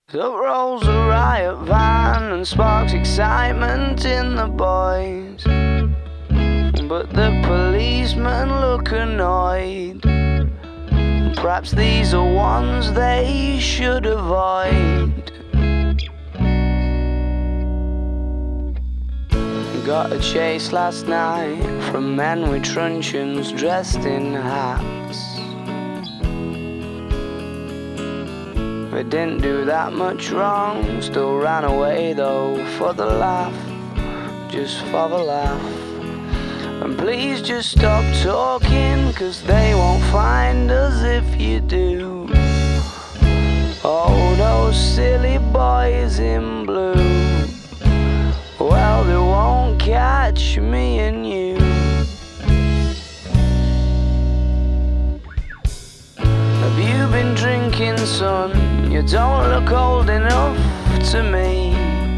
Up rolls a riot van and sparks excitement in the boys, but the policemen look annoyed. Perhaps these are ones they should avoid. Got a chase last night from men with truncheons dressed in hats. They didn't do that much wrong, still ran away though for the laugh, just for the laugh. And please just stop talking, 'cause they won't find us if you do. Oh, those silly boys in blue, well, they won't catch me and you. Have you been drinking, son? You don't look old enough to me.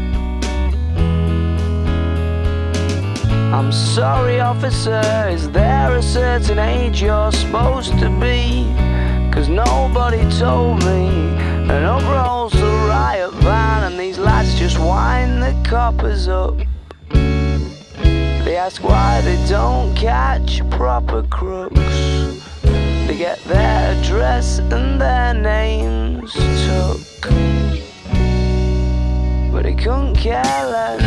I'm sorry, officer, is there a certain age you're supposed to be? 'Cause nobody told me. And up rolls the riot van and these lads just wind the coppers up. They ask why they don't catch proper crooks. They get their address and their names took, but they couldn't care less.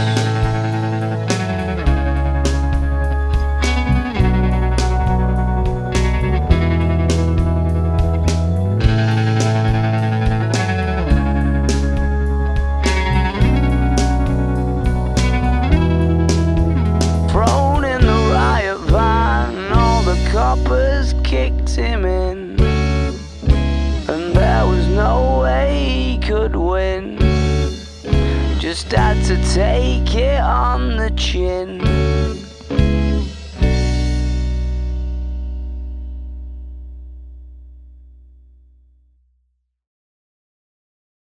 Thrown in the riot van, all the coppers kicked him in, and there was no way he could win. Just had to take it on the chin.